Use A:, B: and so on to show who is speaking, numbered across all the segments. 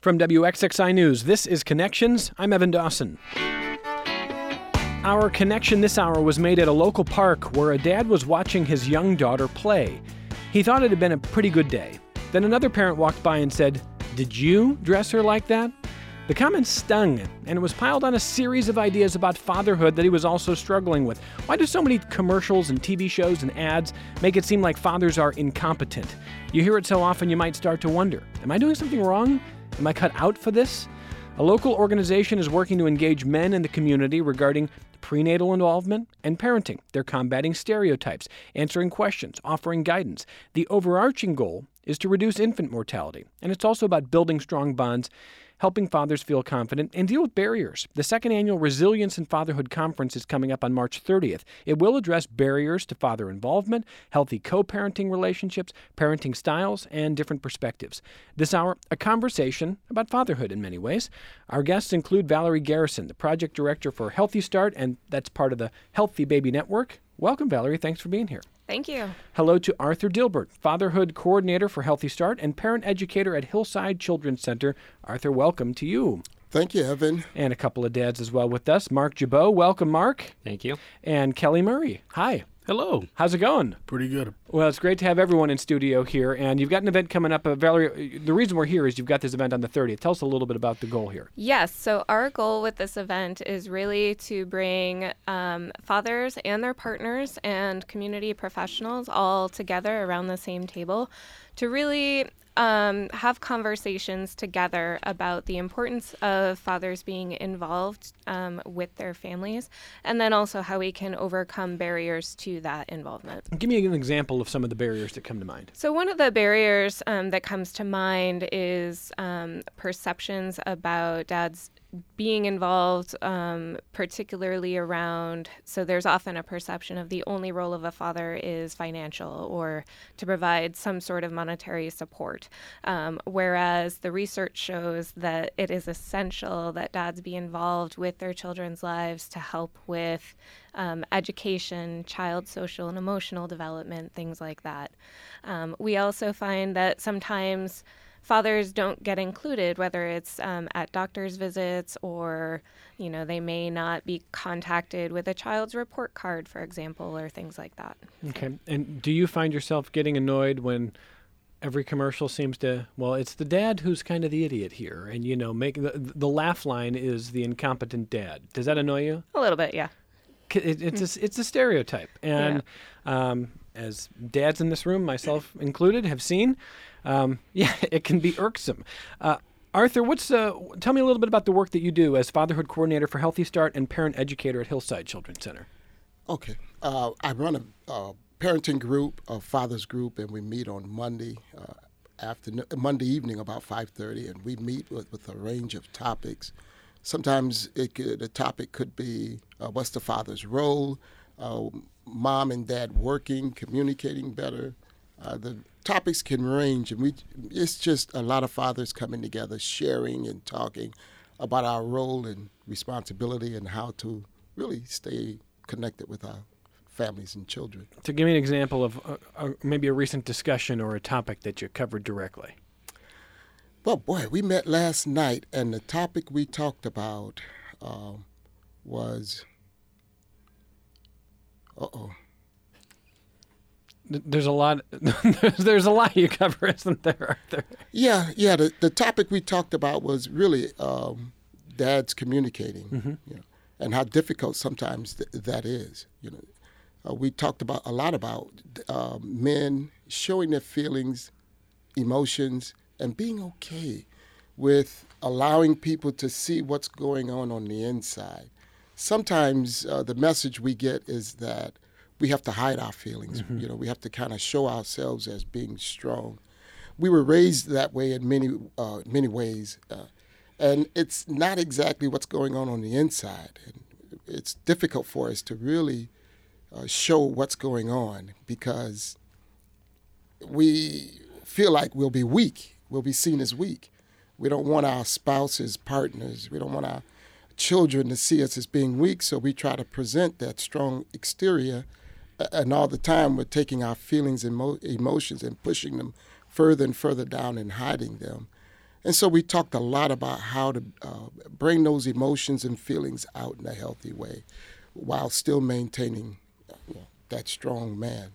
A: From WXXI News, this is Connections. I'm Evan Dawson. Our connection this hour was made at a local park where a dad was watching his young daughter play. He thought it had been a pretty good day. Then another parent walked by and said, "Did you dress her like that?" The comment stung, and it was piled on a series of ideas about fatherhood that he was also struggling with. Why do so many commercials and TV shows and ads make it seem like fathers are incompetent? You hear it so often you might start to wonder, am I doing something wrong? Am I cut out for this? A local organization is working to engage men in the community regarding prenatal involvement and parenting. They're combating stereotypes, answering questions, offering guidance. The overarching goal is to reduce infant mortality, and it's also about building strong bonds, helping fathers feel confident, and deal with barriers. The second annual Resilience in Fatherhood Conference is coming up on March 30th. It will address barriers to father involvement, healthy co-parenting relationships, parenting styles, and different perspectives. This hour, a conversation about fatherhood in many ways. Our guests include Valerie Garrison, the project director for Healthy Start, and that's part of the Healthy Baby Network. Welcome, Valerie. Thanks for being here.
B: Thank you.
A: Hello to Arthur Dilbert, Fatherhood Coordinator for Healthy Start and Parent Educator at Hillside Children's Center. Arthur, welcome to you.
C: Thank you, Evan.
A: And a couple of dads as well with us. Mark Jabot, welcome, Mark.
D: Thank you.
A: And Kelly Murray. Hi.
D: Hello.
A: How's it going?
E: Pretty good.
A: Well, it's great to have everyone in studio here, and you've got an event coming up. Valerie, the reason we're here is you've got this event on the 30th. Tell us a little bit about the goal here.
B: Yes, so our goal with this event is really to bring fathers and their partners and community professionals all together around the same table to really have conversations together about the importance of fathers being involved with their families, and then also how we can overcome barriers to that involvement.
A: Give me an example of some of the barriers that come to mind.
B: So one of the barriers that comes to mind is perceptions about dads being involved, particularly around, so there's often a perception of the only role of a father is financial or to provide some sort of monetary support, whereas the research shows that it is essential that dads be involved with their children's lives to help with education, child social and emotional development, things like that. We also find that sometimes fathers don't get included, whether it's at doctor's visits or, they may not be contacted with a child's report card, for example, or things like that.
A: Okay. And do you find yourself getting annoyed when every commercial seems to, well, it's the dad who's kind of the idiot here, and, make the laugh line is the incompetent dad. Does that annoy you?
B: A little bit, yeah.
A: It's a stereotype. And as dads in this room, myself included, have seen, it can be irksome. Arthur, tell me a little bit about the work that you do as Fatherhood Coordinator for Healthy Start and Parent Educator at Hillside Children's Center.
C: Okay. I run a parenting group, a father's group, and we meet on Monday evening about 5:30, and we meet with a range of topics. Sometimes the topic could be what's the father's role, mom and dad working, communicating better. The topics can range, and it's just a lot of fathers coming together, sharing and talking about our role and responsibility and how to really stay connected with our families and children.
A: So give me an example of maybe a recent discussion or a topic that you covered directly.
C: Well, boy, we met last night, and the topic we talked about was,
A: There's a lot. There's a lot you cover, isn't there, Arthur?
C: Yeah. The topic we talked about was really dads communicating, and how difficult sometimes that is. We talked a lot about men showing their feelings, emotions, and being okay with allowing people to see what's going on the inside. Sometimes the message we get is that we have to hide our feelings. Mm-hmm. We have to kind of show ourselves as being strong. We were raised that way in many ways, and it's not exactly what's going on the inside. And it's difficult for us to really show what's going on because we feel like we'll be weak. We'll be seen as weak. We don't want our spouses, partners, we don't want our children to see us as being weak, so we try to present that strong exterior, and all the time we're taking our feelings and emotions and pushing them further and further down and hiding them. And so we talked a lot about how to bring those emotions and feelings out in a healthy way while still maintaining that strong man.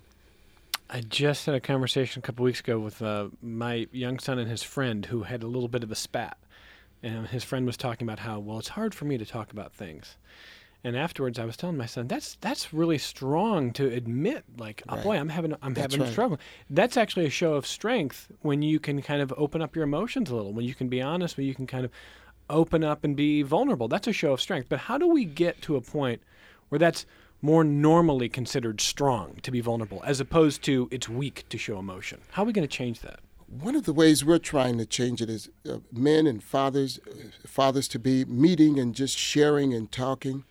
A: I just had a conversation a couple weeks ago with my young son and his friend who had a little bit of a spat. And his friend was talking about how, well, it's hard for me to talk about things. And afterwards, I was telling my son, that's really strong to admit, like, oh, boy, I'm having a struggle. That's actually a show of strength when you can kind of open up your emotions a little, when you can be honest, when you can kind of open up and be vulnerable. That's a show of strength. But how do we get to a point where that's more normally considered strong to be vulnerable, as opposed to it's weak to show emotion? How are we going to change that?
C: One of the ways we're trying to change it is men and fathers to be meeting and just sharing and talking.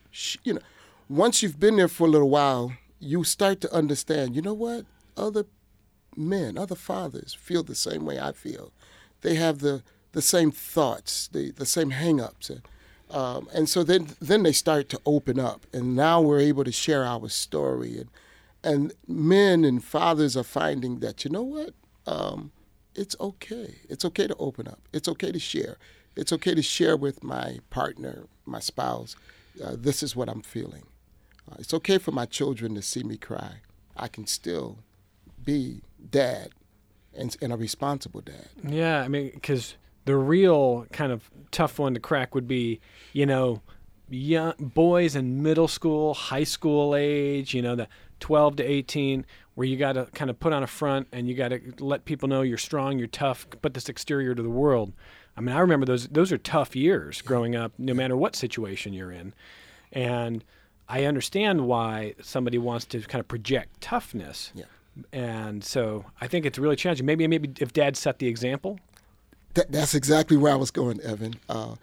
C: Once you've been there for a little while, you start to understand, you know what? Other men, other fathers feel the same way I feel. They have the same thoughts, the same hang-ups. And so then they start to open up. And now we're able to share our story. And men and fathers are finding that, you know what? It's okay. It's okay to open up. It's okay to share. It's okay to share with my partner, my spouse. This is what I'm feeling. It's okay for my children to see me cry. I can still be dad and a responsible dad.
A: Yeah, I mean, because the real kind of tough one to crack would be, young boys in middle school, high school age, the 12 to 18, where you got to kind of put on a front and you got to let people know you're strong, you're tough, put this exterior to the world. I mean, I remember those are tough years growing up, no matter what situation you're in. And I understand why somebody wants to kind of project toughness.
C: Yeah.
A: And so I think it's really challenging. Maybe if Dad set the example.
C: That's exactly where I was going, Evan.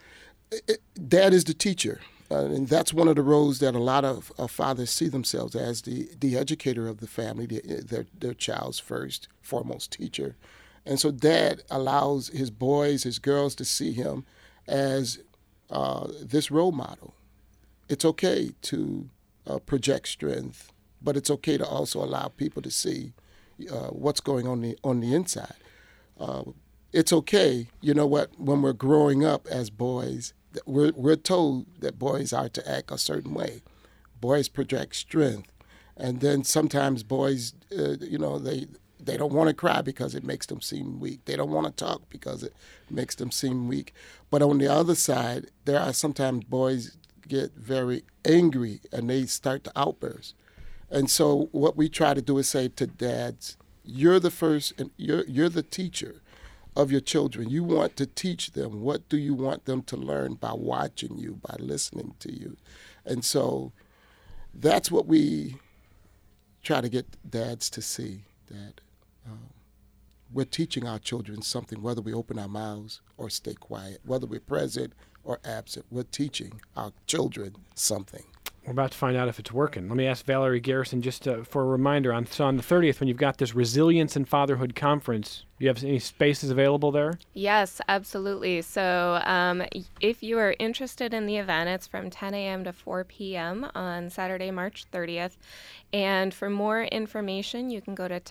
C: Dad is the teacher. And that's one of the roles that a lot of fathers see themselves as, the educator of the family, their child's foremost teacher. And so Dad allows his boys, his girls to see him as this role model. It's okay to project strength, but it's okay to also allow people to see what's going on the inside. It's okay, when we're growing up as boys, we're told that boys are to act a certain way. Boys project strength. And then sometimes boys, they don't want to cry because it makes them seem weak. They don't want to talk because it makes them seem weak. But on the other side, there are sometimes boys get very angry and they start to outburst. And so what we try to do is say to dads, you're the first and you're the teacher of your children. You want to teach them. What do you want them to learn by watching you, by listening to you? And so that's what we try to get dads to see, that we're teaching our children something, whether we open our mouths or stay quiet, whether we're present or absent. We're teaching our children something.
A: We're about to find out if it's working. Let me ask Valerie Garrison just for a reminder. On the 30th, when you've got this Resilience and Fatherhood Conference, do you have any spaces available there?
B: Yes, absolutely. So if you are interested in the event, it's from 10 a.m. to 4 p.m. on Saturday, March 30th. And for more information, you can go to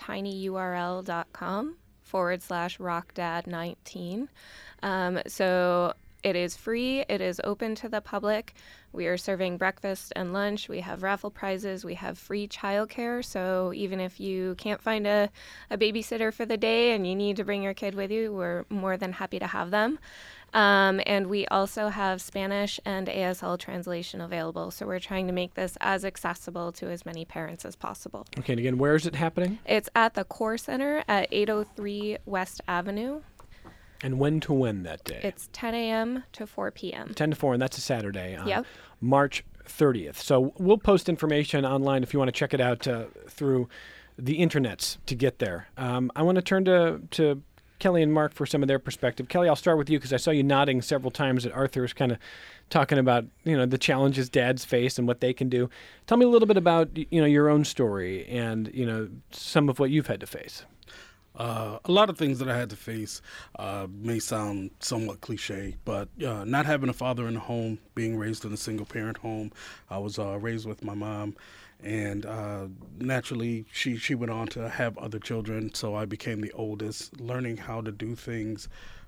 B: tinyurl.com/rockdad19. So it is free. It is open to the public. We are serving breakfast and lunch. We have raffle prizes. We have free childcare. So even if you can't find a babysitter for the day and you need to bring your kid with you, we're more than happy to have them. And we also have Spanish and ASL translation available. So we're trying to make this as accessible to as many parents as possible.
A: Okay, and again, where is it happening?
B: It's at the Core Center at 803 West Avenue.
A: And when to when that day?
B: It's 10 a.m. to 4 p.m.
A: 10 to 4, and that's a Saturday on
B: Yep.
A: March 30th. So we'll post information online if you want to check it out through the internets to get there. I want to turn to Kelly and Mark for some of their perspective. Kelly, I'll start with you because I saw you nodding several times at Arthur's kind of talking about, the challenges dads face and what they can do. Tell me a little bit about, your own story and, some of what you've had to face.
D: A lot of things that I had to face may sound somewhat cliche, but not having a father in the home, being raised in a single-parent home, I was raised with my mom, and naturally she went on to have other children, so I became the oldest, learning how to do things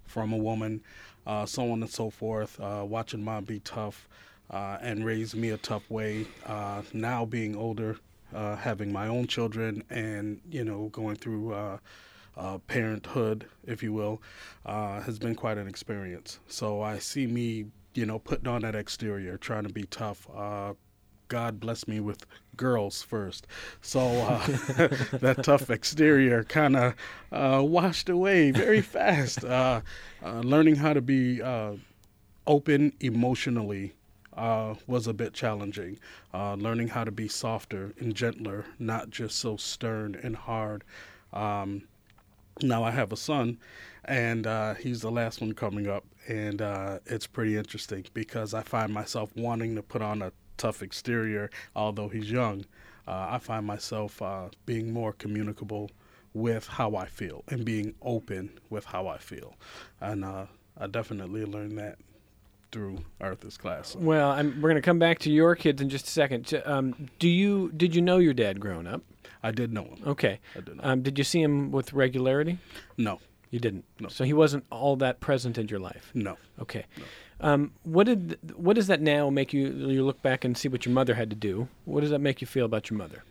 D: from a woman, so on and so forth. Watching mom be tough and raise me a tough way. Now being older, having my own children, and going through parenthood, if you will, has been quite an experience. So I see me, putting on that exterior, trying to be tough. God bless me with girls first. So that tough exterior kind of washed away very fast. Learning how to be open emotionally was a bit challenging. Learning how to be softer and gentler, not just so stern and hard. Now I have a son, and he's the last one coming up, and it's pretty interesting because I find myself wanting to put on a tough exterior, although he's young. I find myself being more communicable with how I feel and being open with how I feel, and I definitely learned that through Arthur's class.
A: Well, we're going to come back to your kids in just a second. Did you know your dad growing up?
D: I did know him.
A: Okay.
D: I did know him.
A: Did you see him with regularity?
D: No.
A: You didn't?
D: No.
A: So he wasn't all that present in your life?
D: No.
A: Okay.
D: No.
A: What does that now make you look back and see what your mother had to do? What does that make you feel about your mother?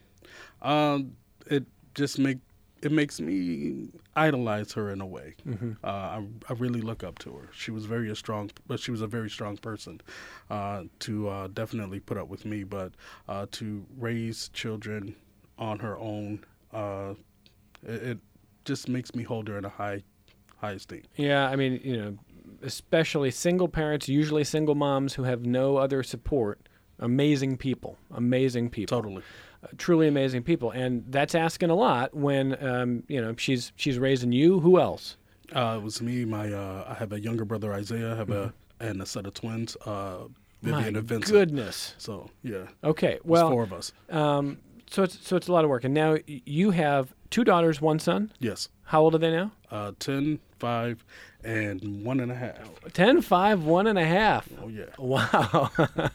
D: It makes me idolize her in a way.
A: Mm-hmm.
D: I really look up to her. She was a very strong person to definitely put up with me, but to raise children on her own, it just makes me hold her in a high esteem.
A: Yeah, I mean, especially single parents, usually single moms who have no other support. Amazing people.
D: Totally.
A: Truly amazing people, and that's asking a lot when she's raising you. Who else?
D: It was me. I have a younger brother, Isaiah. I have and a set of twins, Vivian and Vincent.
A: Goodness.
D: So yeah.
A: Okay. Well,
D: 4 of us.
A: So it's a lot of work, and now you have 2 daughters, 1 son.
D: Yes.
A: How old are they now?
D: 10, 5, and 1.5.
A: 10, 5, 1.5.
D: Oh yeah.
A: Wow.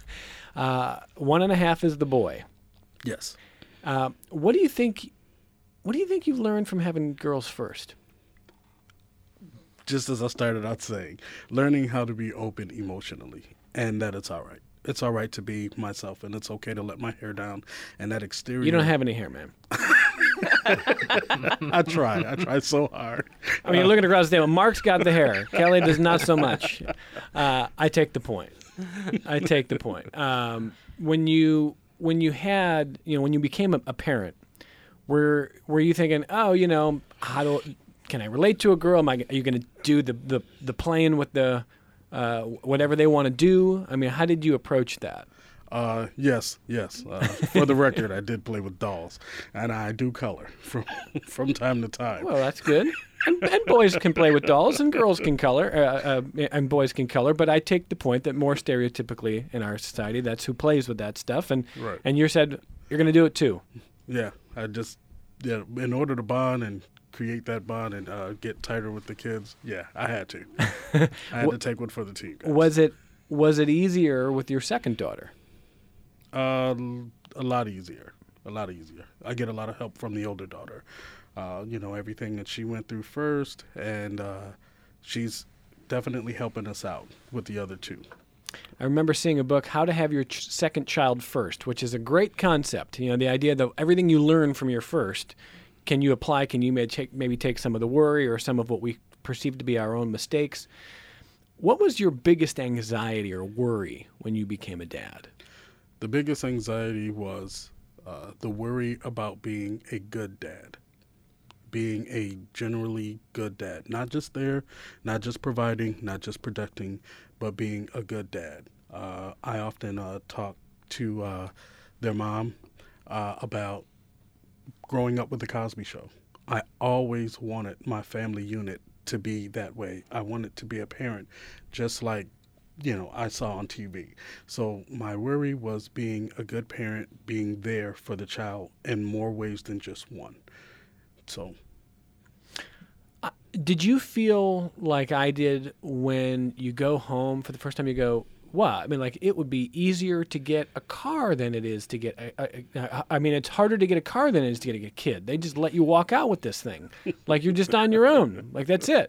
A: 1.5 is the boy.
D: Yes.
A: What do you think you've learned from having girls first?
D: Just as I started out saying, learning how to be open emotionally, and that it's all right. It's all right to be myself, and it's okay to let my hair down. And that exterior.
A: You don't have any hair, man.
D: I try so hard.
A: I mean, you're looking across the table. Mark's got the hair. Kelly does not so much. I take the point. When you became a parent, were you thinking, can I relate to a girl? Are you going to do the playing with the whatever they want to do? I mean, how did you approach that?
D: Yes. For the record, I did play with dolls, and I do color from time to time.
A: Well, that's good. And boys can play with dolls, and girls can color, and boys can color. But I take the point that more stereotypically in our society, that's who plays with that stuff. And
D: right.
A: And you said you're going to do it too.
D: Yeah, in order to bond and create that bond and get tighter with the kids, yeah, I had to. I had to take one for the team, guys.
A: Was it easier with your second daughter?
D: A lot easier. I get a lot of help from the older daughter. Everything that she went through first, and she's definitely helping us out with the other 2.
A: I remember seeing a book, How to Have Your Second Child First, which is a great concept. The idea that everything you learn from your first, can you apply? Can you maybe take some of the worry or some of what we perceive to be our own mistakes? What was your biggest anxiety or worry when you became a dad?
D: The biggest anxiety was the worry about being a good dad, being a generally good dad, not just there, not just providing, not just protecting, but being a good dad. I often talk to their mom about growing up with the Cosby Show. I always wanted my family unit to be that way. I wanted to be a parent just like I saw on TV. So my worry was being a good parent, being there for the child in more ways than just one. So,
A: did you feel like I did when you go home for the first time? You go, wow. I mean, like, it would be easier to get a car than it is to get it's harder to get a car than it is to get a kid. They just let you walk out with this thing. Like, you're just on your own. Like, that's it.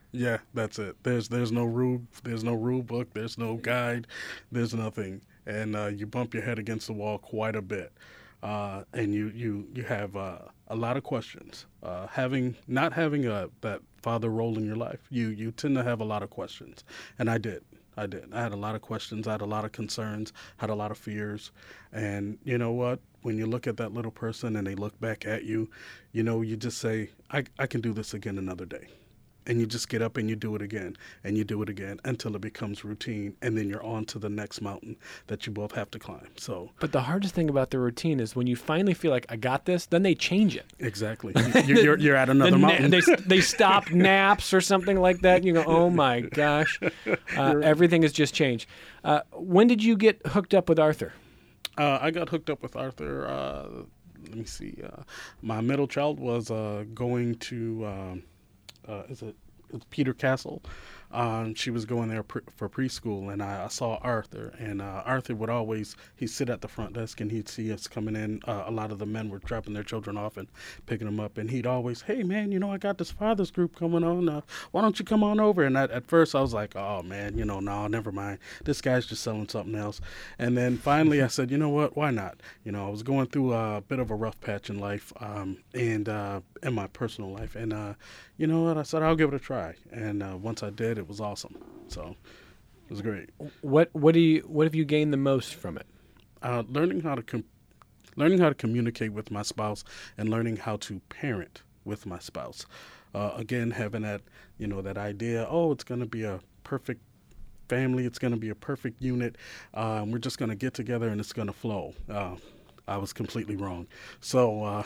D: Yeah, that's it. There's no rule book, there's no guide, there's nothing, and you bump your head against the wall quite a bit, and you have a lot of questions. Not having that father role in your life, you tend to have a lot of questions, and I did. I had a lot of questions. I had a lot of concerns. Had a lot of fears, and you know what? When you look at that little person and they look back at you, you just say, I can do this again another day. And you just get up and you do it again and you do it again until it becomes routine, and then you're on to the next mountain that you both have to climb. So,
A: but the hardest thing about the routine is when you finally feel like I got this, then they change it.
D: Exactly. You're at another mountain.
A: They stop naps or something like that. And you go, oh my gosh, everything has just changed. When did you get hooked up with Arthur?
D: I got hooked up with Arthur. Let me see. My middle child was going to. It's Peter Castle. She was going there for preschool, and I saw Arthur. And Arthur would always, he'd sit at the front desk, and he'd see us coming in. A lot of the men were dropping their children off and picking them up. And he'd always, hey, man, I got this father's group coming on. Why don't you come on over? And at first I was like, oh, man, no, never mind. This guy's just selling something else. And then finally I said, you know what, why not? I was going through a bit of a rough patch in life and in my personal life. And you know what, I said, I'll give it a try. And once I did, it was awesome. So it was great.
A: What have you gained the most from it?
D: Learning how to communicate with my spouse and learning how to parent with my spouse. Again, having that that idea. Oh, it's going to be a perfect family. It's going to be a perfect unit. We're just going to get together and it's going to flow. I was completely wrong. So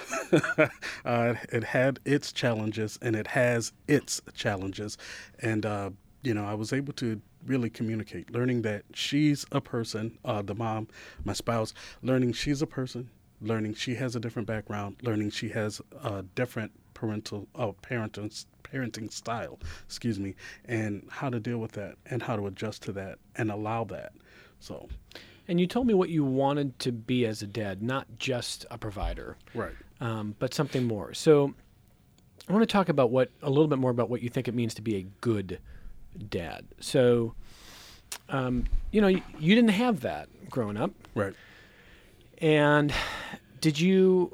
D: it had its challenges, and it has its challenges. And, I was able to really communicate, learning that she's a person, the mom, my spouse, learning she's a person, learning she has a different background, learning she has a different parenting style, and how to deal with that and how to adjust to that and allow that. So.
A: And you told me what you wanted to be as a dad, not just a provider,
D: right?
A: But something more. So I want to talk about a little bit more about what you think it means to be a good dad. So, you didn't have that growing up,
D: right?
A: And did you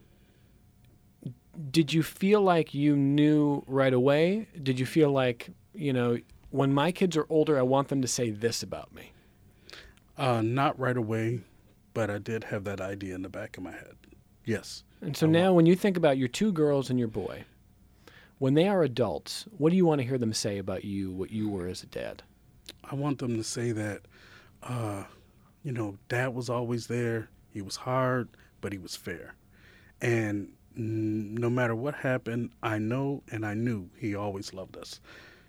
A: feel like you knew right away? Did you feel like when my kids are older, I want them to say this about me?
D: Not right away, but I did have that idea in the back of my head. Yes.
A: And so now when you think about your two girls and your boy, when they are adults, what do you want to hear them say about you, what you were as a dad?
D: I want them to say that, Dad was always there. He was hard, but he was fair. And no matter what happened, I know and I knew he always loved us.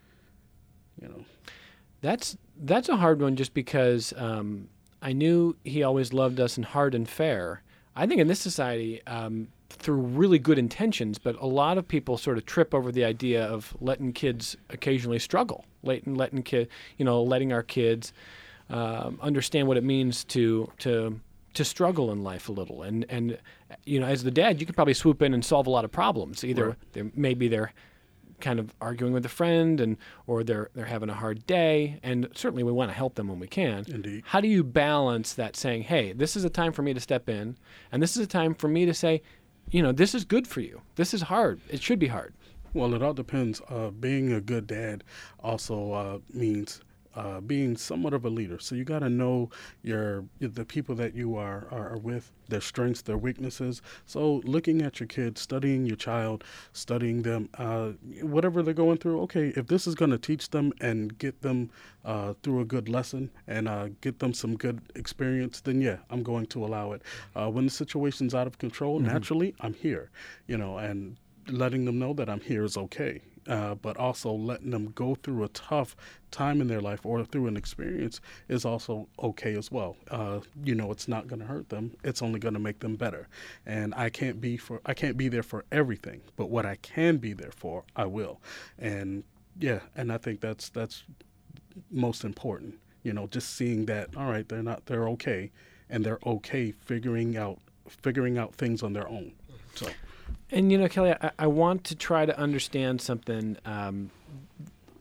A: That's a hard one, just because I knew he always loved us and hard and fair. I think in this society, through really good intentions, but a lot of people sort of trip over the idea of letting kids occasionally struggle, letting our kids understand what it means to struggle in life a little. And as the dad, you could probably swoop in and solve a lot of problems. Either they're kind of arguing with a friend, or they're having a hard day, and certainly we want to help them when we can.
D: Indeed.
A: How do you balance that, saying, hey, this is a time for me to step in, and this is a time for me to say, this is good for you. This is hard. It should be hard.
D: Well, it all depends. Being a good dad also means being somewhat of a leader. So you got to know the people that you are with, their strengths, their weaknesses. So looking at your kids, studying your child, studying them, whatever they're going through. Okay, if this is going to teach them and get them through a good lesson and get them some good experience, then yeah, I'm going to allow it. When the situation's out of control, naturally, I'm here, and letting them know that I'm here is okay. But also letting them go through a tough time in their life or through an experience is also okay as well. It's not going to hurt them. It's only going to make them better. And I can't be there for everything, but what I can be there for, I will. And yeah, and I think that's most important. Just seeing that, all right, they're okay, and they're okay figuring out things on their own. So.
A: And, Kelly, I want to try to understand something.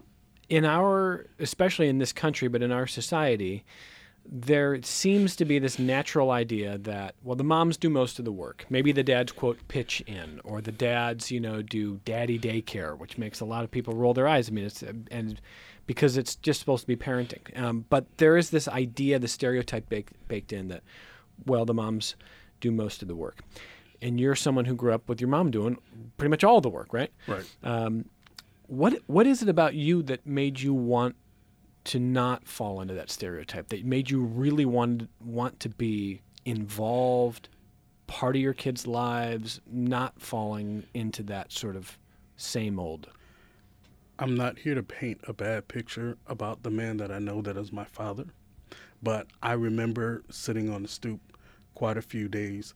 A: especially in this country, but in our society, there seems to be this natural idea that, well, the moms do most of the work. Maybe the dads, quote, pitch in, or the dads, do daddy daycare, which makes a lot of people roll their eyes. I mean, and because it's just supposed to be parenting. But there is this idea, the stereotype baked in that, well, the moms do most of the work. And you're someone who grew up with your mom doing pretty much all the work, right?
D: Right.
A: What is it about you that made you want to not fall into that stereotype, that made you really want to be involved, part of your kids' lives, not falling into that sort of same old?
D: I'm not here to paint a bad picture about the man that I know that is my father, but I remember sitting on the stoop quite a few days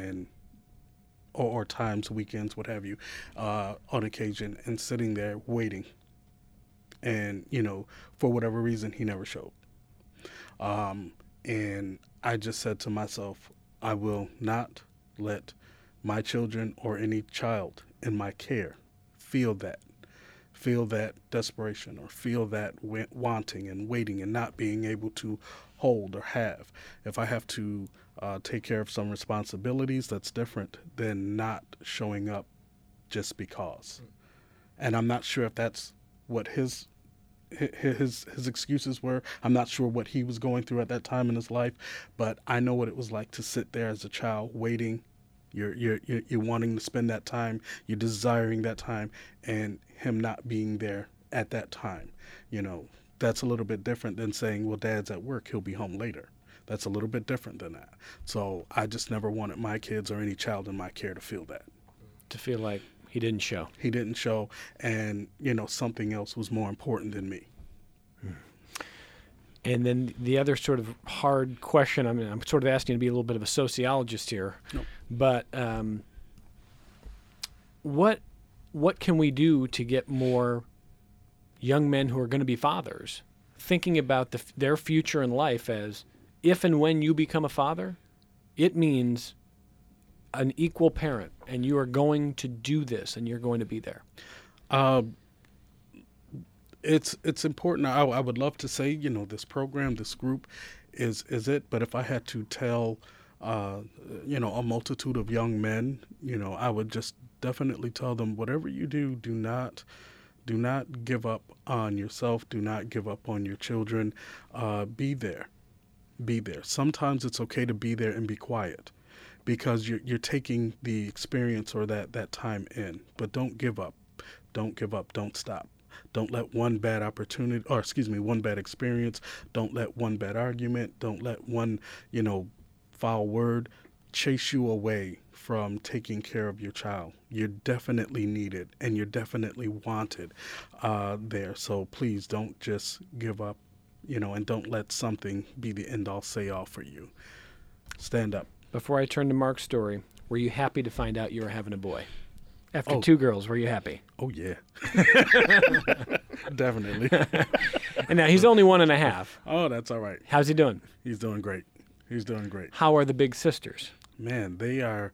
D: or times, weekends, what have you, on occasion, and sitting there waiting. And, for whatever reason, he never showed. And I just said to myself, I will not let my children or any child in my care feel that desperation, or feel that wanting and waiting and not being able to hold or have. If I have to take care of some responsibilities, that's different than not showing up just because. And I'm not sure if that's what his excuses were. I'm not sure what he was going through at that time in his life, but I know what it was like to sit there as a child waiting. You're wanting to spend that time, you're desiring that time, and him not being there at that time. That's a little bit different than saying, well, dad's at work, he'll be home later. That's a little bit different than that. So I just never wanted my kids or any child in my care to feel that.
A: To feel like he didn't show.
D: He didn't show, and, something else was more important than me.
A: And then the other sort of hard question, I'm sort of asking you to be a little bit of a sociologist here,
D: Nope.
A: But what can we do to get more young men who are going to be fathers thinking about their future in life as, if and when you become a father, it means an equal parent, and you are going to do this, and you're going to be there?
D: It's important. I would love to say, this program, this group is it. But if I had to tell, a multitude of young men, I would just definitely tell them, whatever you do, do not give up on yourself. Do not give up on your children. Be there. Be there. Sometimes it's okay to be there and be quiet, because you're taking the experience or that time in. But don't give up. Don't give up. Don't stop. Don't let one bad one bad experience, don't let one bad argument, don't let one, foul word chase you away from taking care of your child. You're definitely needed, and you're definitely wanted there. So please don't just give up, and don't let something be the end-all, say-all for you. Stand up.
A: Before I turn to Mark's story, were you happy to find out you were having a boy? After 2 girls, were you happy?
D: Oh, yeah. Definitely.
A: And now he's only 1.5.
D: Oh, that's all right.
A: How's he doing?
D: He's doing great.
A: How are the big sisters?
D: Man, they are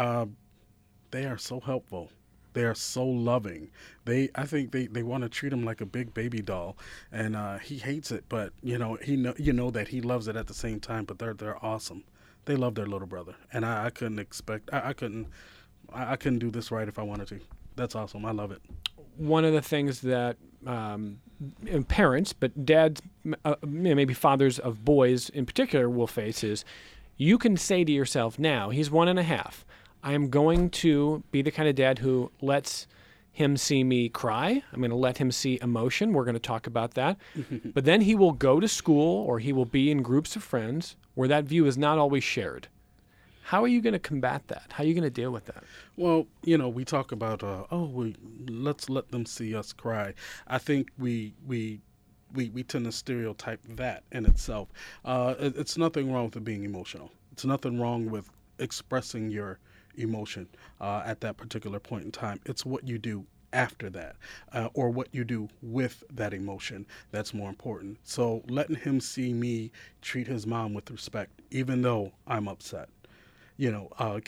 D: so helpful. They are so loving. I think they want to treat him like a big baby doll, and he hates it, but that he loves it at the same time. But they're awesome. They love their little brother, and I couldn't expect. I couldn't do this right if I wanted to. That's awesome. I love it.
A: One of the things that parents, but dads, maybe fathers of boys in particular, will face is, you can say to yourself now, he's 1.5. I am going to be the kind of dad who lets him see me cry. I'm going to let him see emotion. We're going to talk about that. But then he will go to school, or he will be in groups of friends where that view is not always shared. How are you going to combat that? How are you going to deal with that?
D: Well, we talk about, let's let them see us cry. I think we tend to stereotype that in itself. It's nothing wrong with being emotional. It's nothing wrong with expressing your emotion at that particular point in time. It's what you do after that, or what you do with that emotion that's more important. So letting him see me treat his mom with respect, even though I'm upset. Kids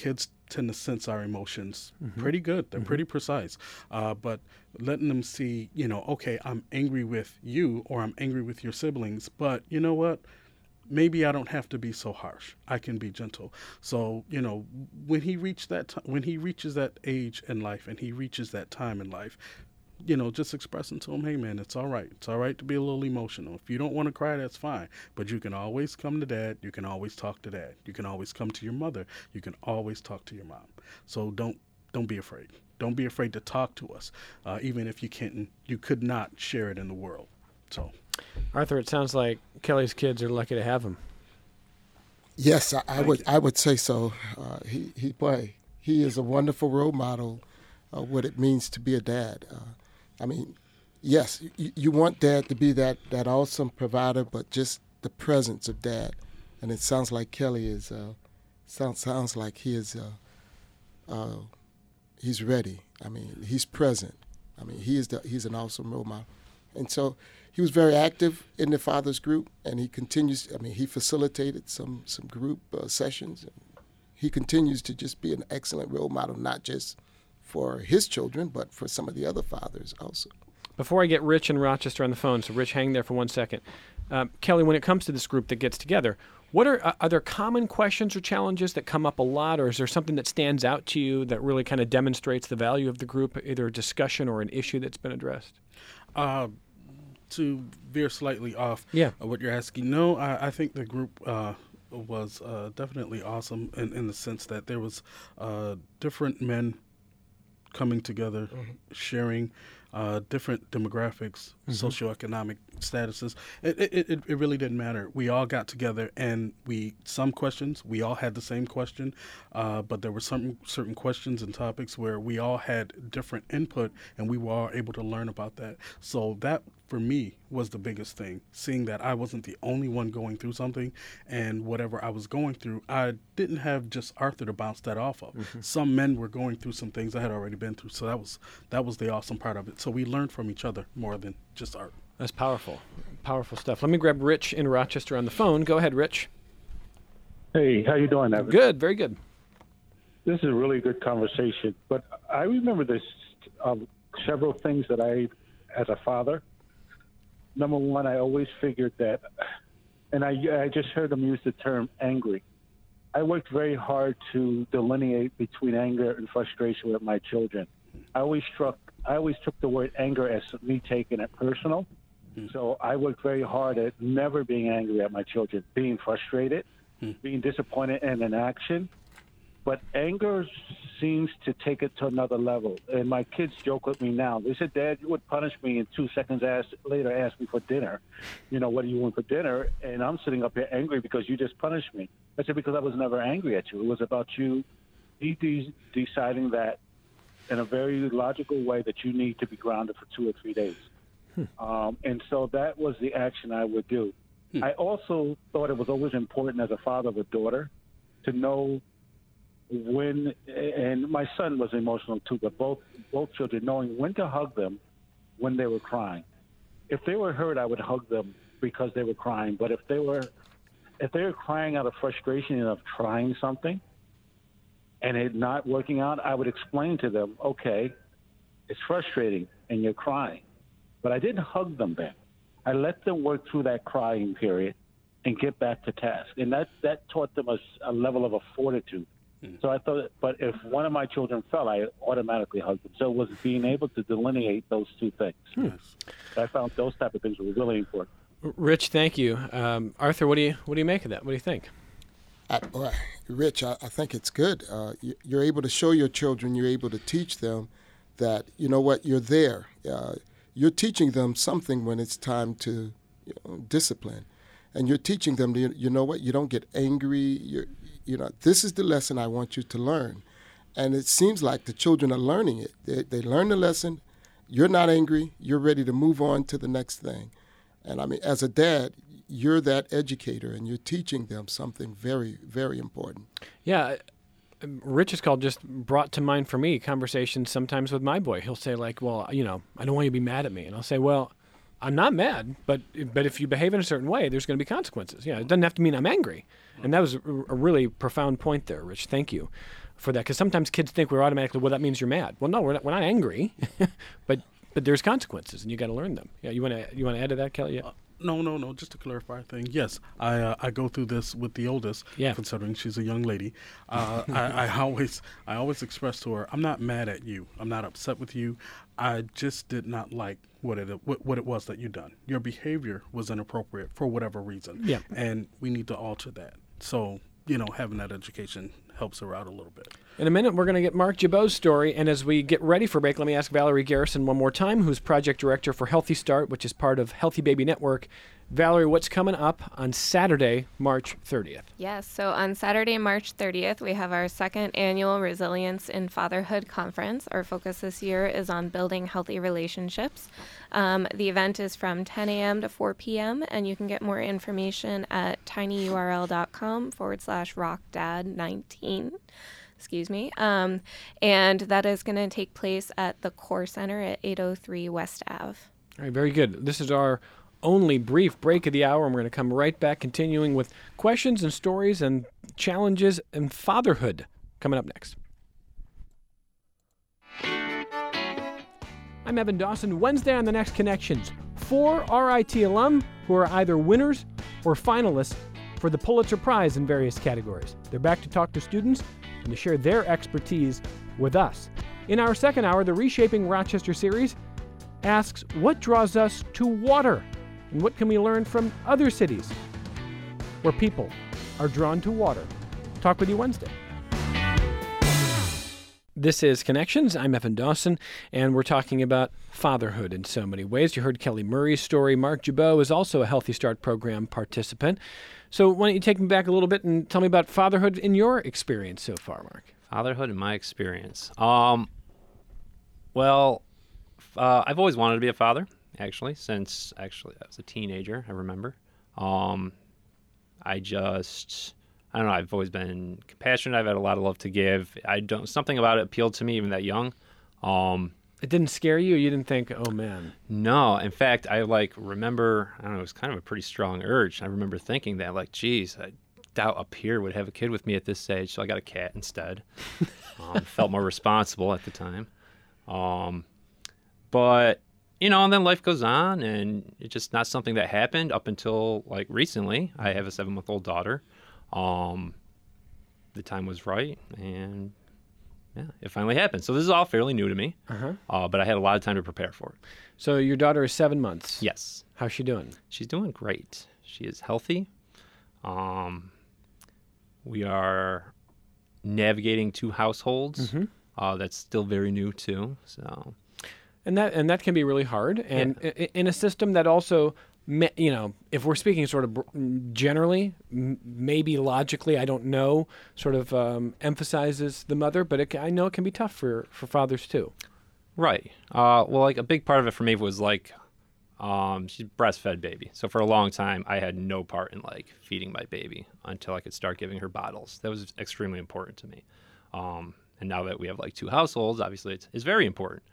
D: tend to sense our emotions pretty good. They're pretty precise. But letting them see, okay, I'm angry with you or I'm angry with your siblings, but you know what? Maybe I don't have to be so harsh. I can be gentle. So, when he reaches that age in life and he reaches that time in life, just expressing to him, hey, man, it's all right. It's all right to be a little emotional. If you don't want to cry, that's fine. But you can always come to Dad. You can always talk to Dad. You can always come to your mother. You can always talk to your mom. So don't be afraid. Don't be afraid to talk to us, even if you could not share it in the world. So,
A: Arthur, it sounds like Kelly's kids are lucky to have him.
C: Yes, I would say so. He is a wonderful role model of what it means to be a dad. Yes, you want Dad to be that awesome provider, but just the presence of Dad, and it sounds like Kelly is sounds like he is he's ready. He's present. He's an awesome role model, and so he was very active in the Fathers Group, and he continues. He facilitated some group sessions. And he continues to just be an excellent role model, not just for his children, but for some of the other fathers also.
A: Before I get Rich in Rochester on the phone, so Rich, hang there for 1 second. Kelly, when it comes to this group that gets together, what are there common questions or challenges that come up a lot, or is there something that stands out to you that really kind of demonstrates the value of the group, either a discussion or an issue that's been addressed?
D: To veer slightly off what you're asking, no, I think the group was definitely awesome in the sense that there was different men coming together, sharing different demographics, socioeconomic statuses. It really didn't matter. We all got together and some questions, we all had the same question, but there were some certain questions and topics where we all had different input and we were all able to learn about that. So that, for me, was the biggest thing, seeing that I wasn't the only one going through something, and whatever I was going through, I didn't have just Arthur to bounce that off of. Some men were going through some things I had already been through, so that was the awesome part of it. So we learned from each other more than just Art.
A: That's powerful. Powerful stuff. Let me grab Rich in Rochester on the phone. Go ahead, Rich.
E: Hey, how you doing, Evan?
A: Good, very good.
E: This is a really good conversation, but I remember this several things that as a father, number one, I always figured that, and I just heard them use the term angry. I worked very hard to delineate between anger and frustration with my children. I always took the word anger as me taking it personal. So I worked very hard at never being angry at my children, being frustrated, being disappointed in an action. But anger seems to take it to another level. And my kids joke with me now. They said, Dad, you would punish me and 2 seconds later ask me for dinner. What do you want for dinner? And I'm sitting up here angry because you just punished me. I said, because I was never angry at you. It was about you deciding that in a very logical way that you need to be grounded for 2 or 3 days. And so that was the action I would do. I also thought it was always important as a father of a daughter to know when, and my son was emotional too, but both children, knowing when to hug them when they were crying. If they were hurt, I would hug them because they were crying. But if they were crying out of frustration and of trying something and it not working out, I would explain to them, okay, it's frustrating and you're crying. But I didn't hug them then. I let them work through that crying period and get back to task. And that taught them a level of a fortitude. So I thought, but if one of my children fell, I automatically hugged them. So it was being able to delineate those two things. I found those type of things were really important.
A: Rich, thank you. Arthur, what do you make of that? What do you think?
C: Rich, I think it's good. You're able to show your children, you're able to teach them that, you know what, you're there. You're teaching them something when it's time to discipline. And you're teaching them, you know what, you don't get angry. This is the lesson I want you to learn. And it seems like the children are learning it. They learn the lesson. You're not angry. You're ready to move on to the next thing. And as a dad, you're that educator, and you're teaching them something very, very important.
A: Yeah. Rich's call just brought to mind for me conversations sometimes with my boy. He'll say well, I don't want you to be mad at me. And I'll say, well, I'm not mad, but if you behave in a certain way, there's going to be consequences. Yeah, it doesn't have to mean I'm angry. And that was a really profound point there, Rich. Thank you for that. Because sometimes kids think we're automatically, well, that means you're mad. Well, no, we're not angry, but there's consequences, and you got to learn them. Yeah, you want to add to that, Kelly? Yeah.
D: No. Just to clarify a thing. Yes, I go through this with the oldest.
A: Yeah.
D: Considering she's a young lady, I always express to her, I'm not mad at you. I'm not upset with you. I just did not like what it was that you done. Your behavior was inappropriate for whatever reason.
A: Yeah.
D: And we need to alter that. So having that education helps her out a little bit.
A: In a minute, we're going to get Mark Gibeau's story. And as we get ready for break, let me ask Valerie Garrison one more time, who's project director for Healthy Start, which is part of Healthy Baby Network. Valerie, what's coming up on Saturday, March 30th?
B: Yes, so on Saturday, March 30th, we have our second annual Resilience in Fatherhood Conference. Our focus this year is on building healthy relationships. The event is from 10 a.m. to 4 p.m., and you can get more information at tinyurl.com/rockdad19. Excuse me. And that is going to take place at the Core Center at 803 West Ave.
A: All right, very good. This is our only brief break of the hour, and we're going to come right back, continuing with questions and stories and challenges and fatherhood coming up next. I'm Evan Dawson. Wednesday on The Next Connections, 4 RIT alum who are either winners or finalists for the Pulitzer Prize in various categories. They're back to talk to students and to share their expertise with us. In our second hour, the Reshaping Rochester series asks, what draws us to water? And what can we learn from other cities where people are drawn to water? Talk with you Wednesday. This is Connections. I'm Evan Dawson, and we're talking about fatherhood in so many ways. You heard Kelly Murray's story. Mark Gibeau is also a Healthy Start program participant. So why don't you take me back a little bit and tell me about fatherhood in your experience so far, Mark?
F: Fatherhood in my experience. I've always wanted to be a father. Since I was a teenager, I remember. I don't know, I've always been compassionate. I've had a lot of love to give. Something about it appealed to me even that young.
A: It didn't scare you? You didn't think, oh man?
F: No. In fact, I remember, I don't know, it was kind of a pretty strong urge. I remember thinking that, geez, I doubt a peer would have a kid with me at this age, so I got a cat instead. Felt more responsible at the time. But and then life goes on, and it's just not something that happened up until recently. I have a 7-month-old daughter. The time was right, and yeah, it finally happened. So this is all fairly new to me, but I had a lot of time to prepare for it.
A: So your daughter is 7 months.
F: Yes.
A: How's she doing?
F: She's doing great. She is healthy. We are navigating 2 households. That's still very new too. So.
A: And that can be really hard. And in a system that also, if we're speaking sort of generally, maybe logically, I don't know, sort of emphasizes the mother, but I know it can be tough for fathers too.
F: Right. A big part of it for me was she's breastfed baby. So for a long time, I had no part in feeding my baby until I could start giving her bottles. That was extremely important to me. And now that we have 2 households, obviously it's very important.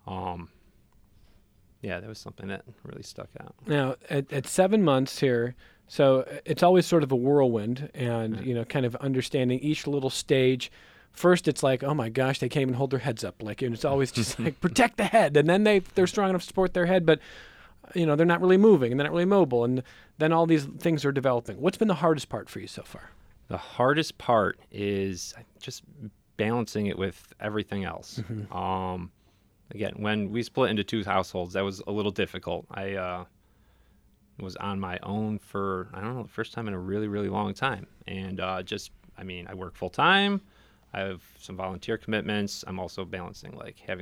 F: That was something that really stuck out. Now,
A: at 7 months here, so it's always sort of a whirlwind, and kind of understanding each little stage. First, it's oh my gosh, they can't even hold their heads up. And it's always just protect the head, and then they're strong enough to support their head, but they're not really moving, and they're not really mobile, and then all these things are developing. What's been the hardest part for you so far?
F: The hardest part is just balancing it with everything else. Again, when we split into 2 households, that was a little difficult. I was on my own for, the first time in a really, really long time. And I work full time. I have some volunteer commitments. I'm also balancing, having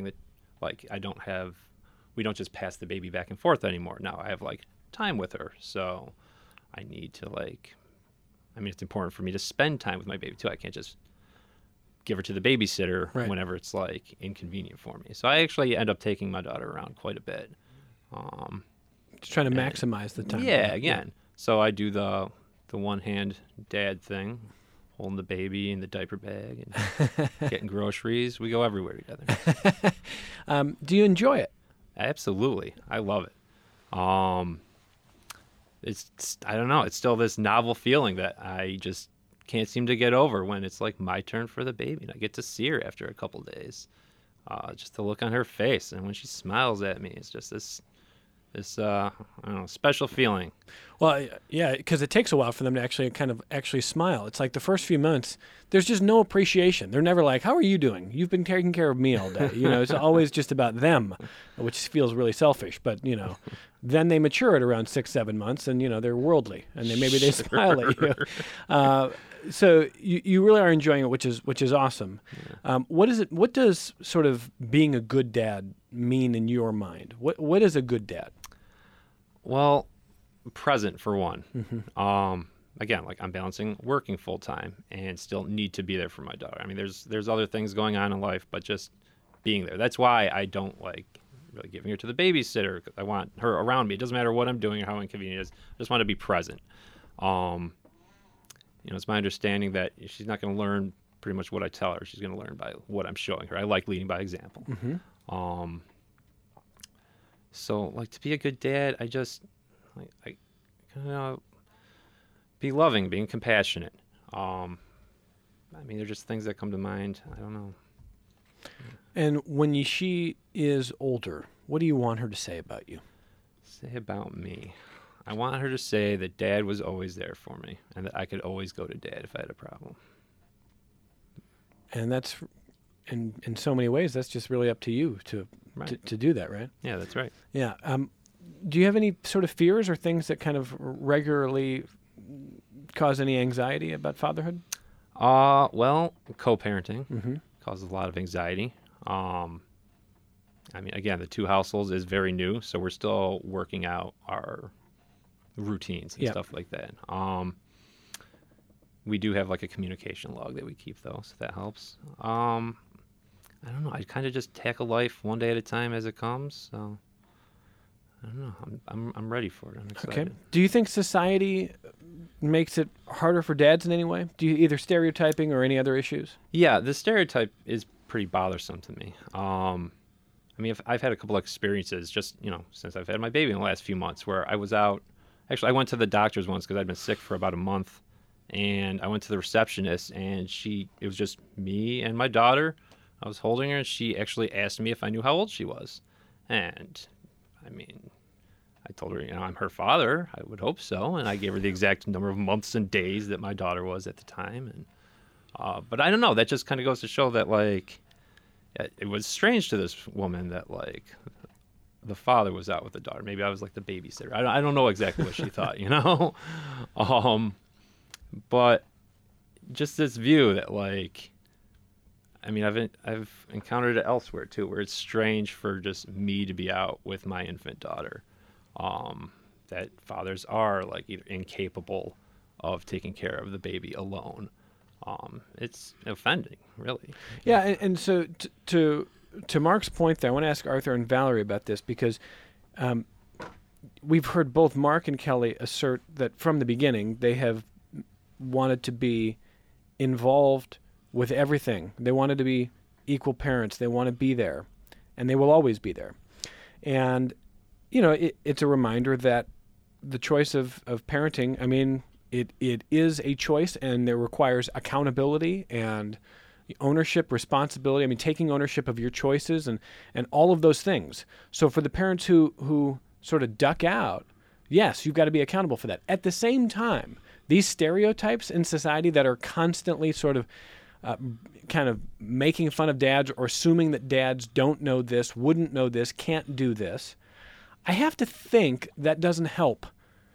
F: we don't just pass the baby back and forth anymore. Now I have, time with her. So I need to, it's important for me to spend time with my baby, too. I can't just give her to the babysitter whenever it's inconvenient for me. So I actually end up taking my daughter around quite a bit.
A: Just trying to maximize the time.
F: Yeah, again. So I do the one-hand dad thing, holding the baby in the diaper bag and getting groceries. We go everywhere together.
A: Do you enjoy it?
F: Absolutely. I love it. It's I don't know. It's still this novel feeling that I just can't seem to get over when it's like my turn for the baby and I get to see her after a couple days. Just the look on her face, and when she smiles at me, it's just this I don't know, special feeling.
A: Well, yeah, because it takes a while for them to actually smile. It's like the first few months, there's just no appreciation. They're never like, "How are you doing? You've been taking care of me all day." It's always just about them, which feels really selfish. But then they mature at around 6-7 months, and they're worldly, and maybe they smile at you. So you really are enjoying it, which is awesome. Yeah. What does sort of being a good dad mean in your mind? What is a good dad?
F: Well, present for one. Mm-hmm. Again, like I'm balancing working full time and still need to be there for my daughter. I mean, there's other things going on in life, but just being there. That's why I don't like really giving her to the babysitter. I want her around me. It doesn't matter what I'm doing or how inconvenient it is. I just want to be present. It's my understanding that she's not going to learn pretty much what I tell her. She's going to learn by what I'm showing her. I like leading by example. Mm-hmm. So, like, to be a good dad, I just, I be loving, being compassionate. I mean, they're just things that come to mind. I don't know.
A: And when she is older, what do you want her to say about you?
F: Say about me? I want her to say that Dad was always there for me and that I could always go to Dad if I had a problem.
A: And that's, in so many ways, that's just really up to you to do that, right?
F: Yeah, that's right.
A: Yeah. Do you have any sort of fears or things that kind of regularly cause any anxiety about fatherhood?
F: Well, co-parenting causes a lot of anxiety. I mean, again, the two households is very new, so we're still working out our routines and stuff like that. We do have like a communication log that we keep though, so that helps. I don't know. I kind of just tackle life one day at a time as it comes. So I don't know. I'm ready for it. I'm excited.
A: Okay. Do you think society makes it harder for dads in any way? Do you either stereotyping or any other issues?
F: Yeah, the stereotype is pretty bothersome to me. I mean, I've had a couple of experiences just, since I've had my baby in the last few months where I was out. Actually, I went to the doctor's once because I'd been sick for about a month. And I went to the receptionist, and it was just me and my daughter. I was holding her, and she actually asked me if I knew how old she was. And, I mean, I told her, I'm her father. I would hope so. And I gave her the exact number of months and days that my daughter was at the time. And but I don't know. That just kind of goes to show that, like, it was strange to this woman that, like, the father was out with the daughter. Maybe I was, like, the babysitter. I don't know exactly what she thought, But just this view that, like, I mean, I've encountered it elsewhere too, where it's strange for just me to be out with my infant daughter. That fathers are like either incapable of taking care of the baby alone. It's offending, really.
A: Yeah, and so to Mark's point there, I want to ask Arthur and Valerie about this because we've heard both Mark and Kelly assert that from the beginning they have wanted to be involved with everything. They wanted to be equal parents. They want to be there, and they will always be there. And, it's a reminder that the choice of parenting, I mean, it is a choice, and it requires accountability and ownership, responsibility. I mean, taking ownership of your choices and all of those things. So for the parents who sort of duck out, yes, you've got to be accountable for that. At the same time, these stereotypes in society that are constantly sort of kind of making fun of dads or assuming that dads don't know this, wouldn't know this, can't do this, I have to think that doesn't help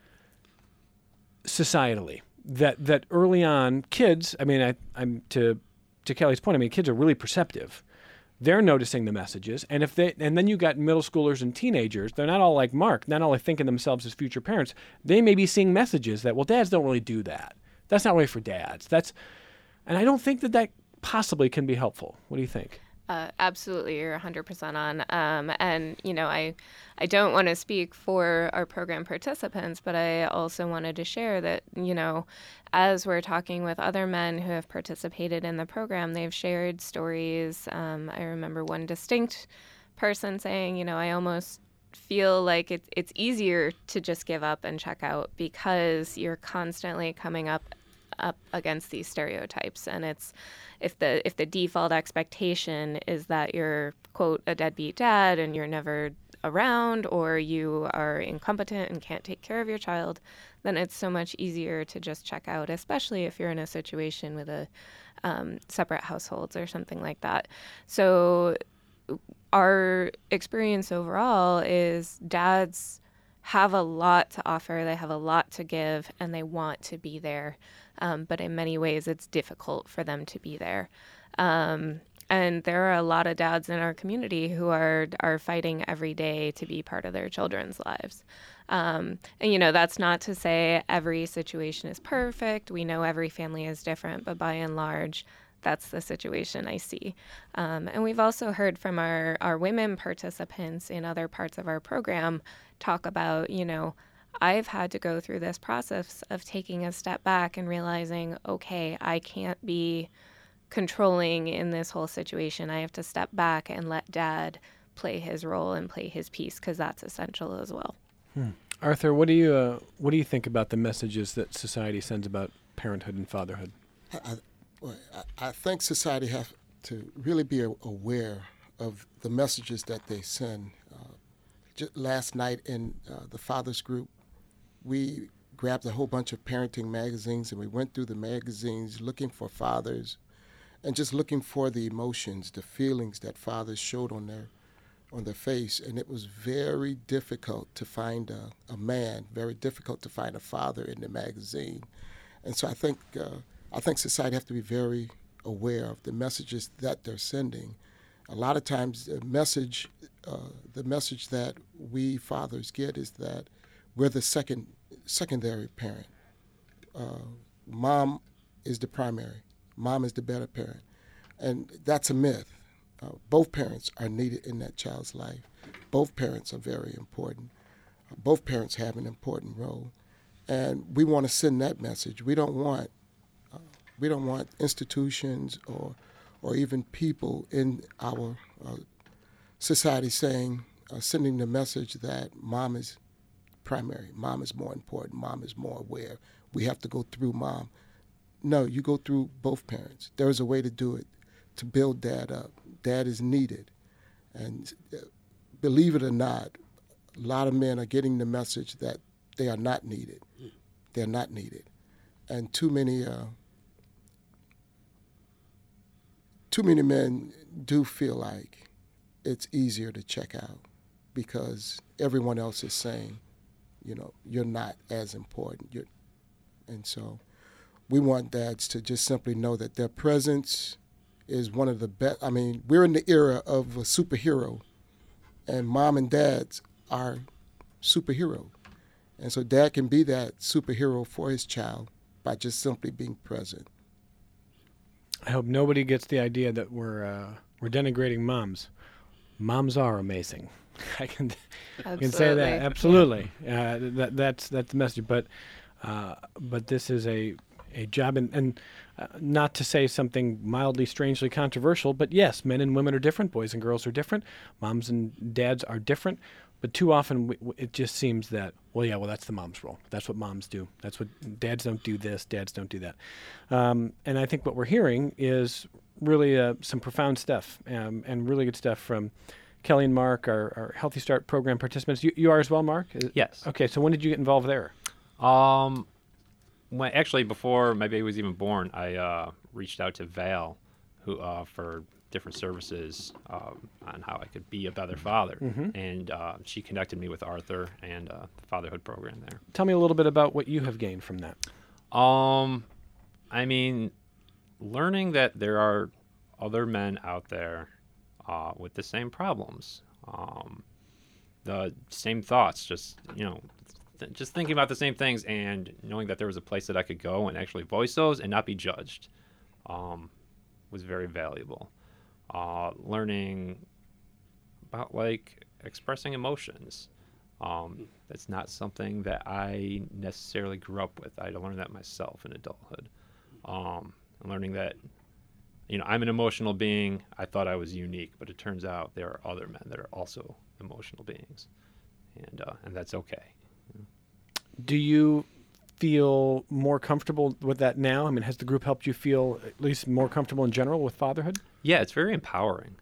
A: societally. That early on, kids, I mean, I'm to Kelly's point, I mean, kids are really perceptive. They're noticing the messages, and then you got middle schoolers and teenagers. They're not all like Mark, not all thinking themselves as future parents. They may be seeing messages that, well, dads don't really do that. That's not really for dads. And I don't think that possibly can be helpful. What do you think?
B: Absolutely, you're 100% on. And I don't want to speak for our program participants, but I also wanted to share that as we're talking with other men who have participated in the program, they've shared stories. I remember one distinct person saying, I almost feel like it's easier to just give up and check out because you're constantly coming up against these stereotypes. And it's if the default expectation is that you're, quote, a deadbeat dad and you're never around, or you are incompetent and can't take care of your child, then it's so much easier to just check out, especially if you're in a situation with a separate households or something like that. So our experience overall is dads have a lot to offer, they have a lot to give, and they want to be there. But in many ways, it's difficult for them to be there. And there are a lot of dads in our community who are fighting every day to be part of their children's lives. And, that's not to say every situation is perfect. We know every family is different, but by and large, that's the situation I see. And we've also heard from our women participants in other parts of our program talk about, I've had to go through this process of taking a step back and realizing, okay, I can't be controlling in this whole situation. I have to step back and let dad play his role and play his piece, because that's essential as well.
A: Arthur, what do you think about the messages that society sends about parenthood and fatherhood?
C: I think society has to really be aware of the messages that they send. Just last night in the Fathers Group, we grabbed a whole bunch of parenting magazines and we went through the magazines looking for fathers and just looking for the emotions, the feelings that fathers showed on their face. And it was very difficult to find a man, very difficult to find a father in the magazine. And so I think society has to be very aware of the messages that they're sending. A lot of times the message that we fathers get is that we're the secondary parent. Mom is the primary. Mom is the better parent. And that's a myth. Both parents are needed in that child's life. Both parents are very important. Both parents have an important role. And we want to send that message. We don't want institutions or even people in our society sending the message that mom is primary, mom is more important, mom is more aware. We have to go through mom. No, you go through both parents. There's a way to do it, to build dad up. Dad is needed. And believe it or not, a lot of men are getting the message that they are not needed. They're not needed. And too many men do feel like it's easier to check out because everyone else is saying, you're not as important. And so we want dads to just simply know that their presence is one of the best. I mean, we're in the era of a superhero, and mom and dads are superhero. And so dad can be that superhero for his child by just simply being present.
A: I hope nobody gets the idea that we're denigrating moms. Moms are amazing. I can say that absolutely. That's the message. But this is a job, and not to say something mildly, strangely controversial. But yes, men and women are different. Boys and girls are different. Moms and dads are different. But too often it just seems that, that's the mom's role. That's what moms do. That's what dads don't do this, dads don't do that. And I think what we're hearing is really some profound stuff and really good stuff from Kelly and Mark, our Healthy Start program participants. You are as well, Mark?
F: Yes.
A: Okay, so when did you get involved there?
F: Actually, before my baby was even born, I reached out to Val for different services on how I could be a better father. Mm-hmm. And she connected me with Arthur and the fatherhood program there.
A: Tell me a little bit about what you have gained from that.
F: I mean, learning that there are other men out there with the same problems, the same thoughts, just thinking about the same things, and knowing that there was a place that I could go and actually voice those and not be judged was very valuable. Learning about expressing emotions. That's not something that I necessarily grew up with. I had to learn that myself in adulthood. Learning that, I'm an emotional being. I thought I was unique, but it turns out there are other men that are also emotional beings. and that's okay.
A: Do you feel more comfortable with that now? I mean, has the group helped you feel at least more comfortable in general with fatherhood?
F: Yeah, it's very empowering.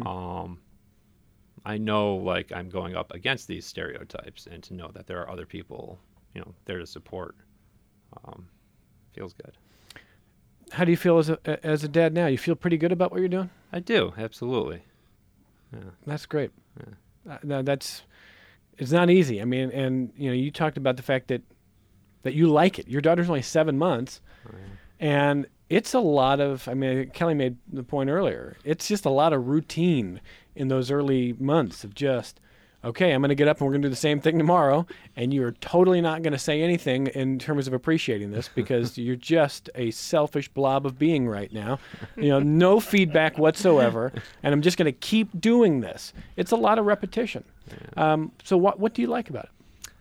F: I know, like, I'm going up against these stereotypes, and to know that there are other people, there to support, feels good.
A: How do you feel as a dad now? You feel pretty good about what you're doing?
F: I do, absolutely. Yeah.
A: That's great.
F: Yeah.
A: It's not easy. I mean, and you talked about the fact that you like it. Your daughter's only 7 months, and it's a lot of. I mean, Kelly made the point earlier. It's just a lot of routine in those early months of just, okay, I'm going to get up and we're going to do the same thing tomorrow, and you're totally not going to say anything in terms of appreciating this because you're just a selfish blob of being right now. No feedback whatsoever, and I'm just going to keep doing this. It's a lot of repetition. So what do you like about it?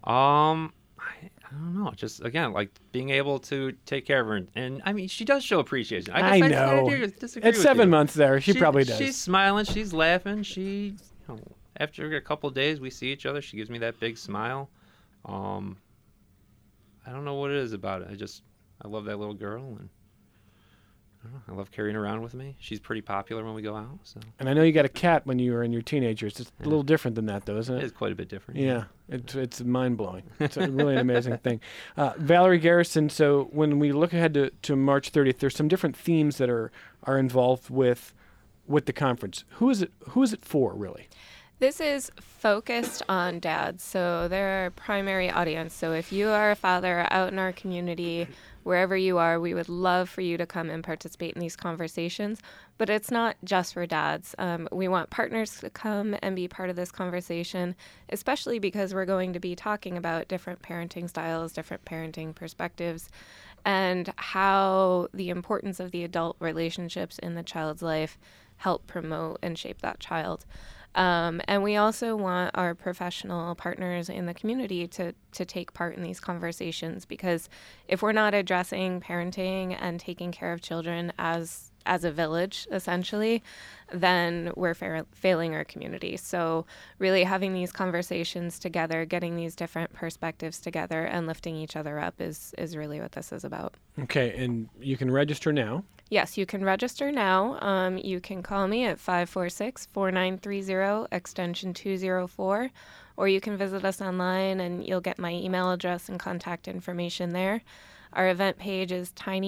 F: I don't know. Just, again, like being able to take care of her. And I mean, she does show appreciation.
A: I know.
F: I disagree
A: At
F: with
A: 7
F: you.
A: months there, she probably does.
F: She's smiling. She's laughing. She, after a couple of days we see each other, she gives me that big smile. I don't know what it is about it. I love that little girl, and I love carrying her around with me. She's pretty popular when we go out. So.
A: And I know you got a cat when you were in your teenagers. It's a little different than that, though, isn't it?
F: It is quite a bit different.
A: Yeah, it's mind-blowing. It's really an amazing thing. Valerie Garrison, so when we look ahead to March 30th, there's some different themes that are involved with the conference. Who is it for, really?
B: This is focused on dads, so they're our primary audience. So if you are a father out in our community, wherever you are, we would love for you to come and participate in these conversations. But it's not just for dads. We want partners to come and be part of this conversation, especially because we're going to be talking about different parenting styles, different parenting perspectives, and how the importance of the adult relationships in the child's life help promote and shape that child. And we also want our professional partners in the community to take part in these conversations, because if we're not addressing parenting and taking care of children as a village, essentially, then we're failing our community. So really having these conversations together, getting these different perspectives together, and lifting each other up is really what this is about.
A: Okay, and you can register now.
B: Yes, you can register now. You can call me at 546-4930, extension 204, or you can visit us online and you'll get my email address and contact information there. Our event page is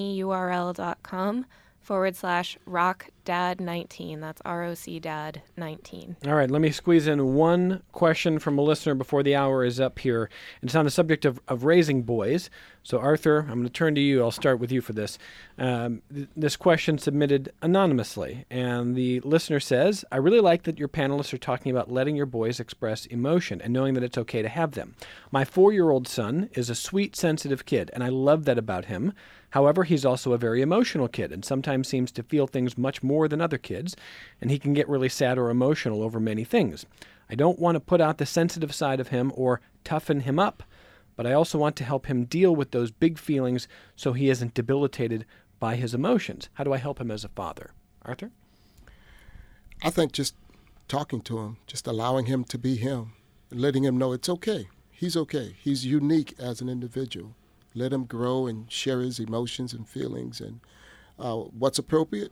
B: tinyurl.com/RockDad19. That's ROCDad19.
A: All right, let me squeeze in one question from a listener before the hour is up here. It's on the subject of raising boys. So, Arthur, I'm going to turn to you. I'll start with you for this. This question submitted anonymously, and the listener says, I really like that your panelists are talking about letting your boys express emotion and knowing that it's okay to have them. My 4-year-old son is a sweet, sensitive kid, and I love that about him. However, he's also a very emotional kid and sometimes seems to feel things much more than other kids, and he can get really sad or emotional over many things. I don't want to put out the sensitive side of him or toughen him up, but I also want to help him deal with those big feelings so he isn't debilitated by his emotions. How do I help him as a father? Arthur?
C: I think just talking to him, just allowing him to be him, letting him know it's okay. He's okay. He's unique as an individual. Let him grow and share his emotions and feelings, and what's appropriate,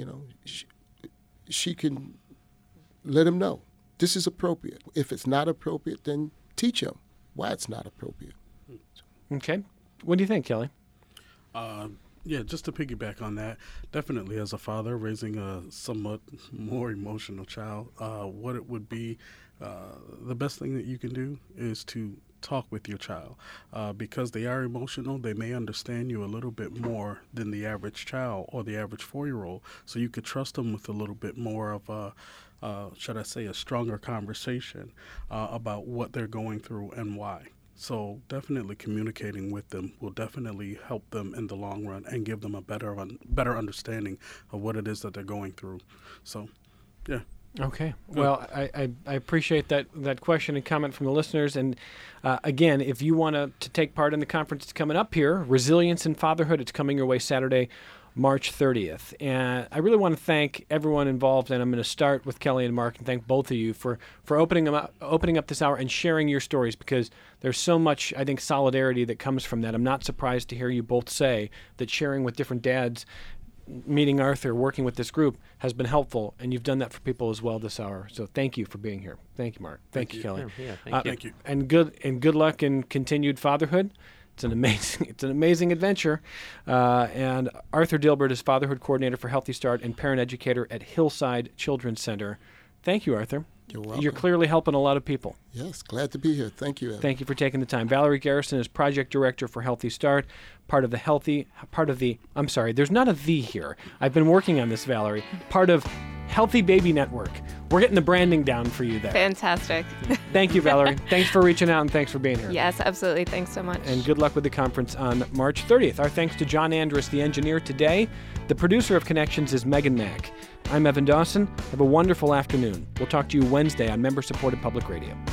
C: she can let him know this is appropriate. If it's not appropriate, then teach him why it's not appropriate.
A: Okay. What do you think, Kelly?
D: Yeah, just to piggyback on that, definitely as a father raising a somewhat more emotional child, what it would be, the best thing that you can do is to talk with your child. Because they are emotional, they may understand you a little bit more than the average child or the average 4-year-old. So you could trust them with a little bit more of a, should I say, a stronger conversation about what they're going through and why. So definitely communicating with them will definitely help them in the long run and give them a better understanding of what it is that they're going through. So, yeah.
A: Okay. Well, I appreciate that question and comment from the listeners. And again, if you want to take part in the conference that's coming up here, Resilience in Fatherhood, it's coming your way Saturday, March 30th. And I really want to thank everyone involved, and I'm going to start with Kelly and Mark and thank both of you for opening up this hour and sharing your stories, because there's so much, I think, solidarity that comes from that. I'm not surprised to hear you both say that sharing with different dads, meeting Arthur, working with this group has been helpful, and you've done that for people as well this hour. So thank you for being here. Thank you, Mark. Thank you, Kelly.
F: Yeah, thank you.
D: Thank you.
A: And good luck in continued fatherhood. It's an amazing adventure. And Arthur Dilbert is Fatherhood Coordinator for Healthy Start and Parent Educator at Hillside Children's Center. Thank you, Arthur.
C: You're welcome.
A: You're clearly helping a lot of people.
C: Yes, glad to be here. Thank you, Evan.
A: Thank you for taking the time. Valerie Garrison is Project Director for Healthy Start, there's not a "the" here. I've been working on this, Valerie. Part of Healthy Baby Network. We're getting the branding down for you there.
B: Fantastic.
A: Thank you, Valerie. Thanks for reaching out and thanks for being here.
B: Yes, absolutely. Thanks so much.
A: And good luck with the conference on March 30th. Our thanks to John Andrus, the engineer today. The producer of Connections is Megan Mack. I'm Evan Dawson. Have a wonderful afternoon. We'll talk to you Wednesday on member-supported public radio.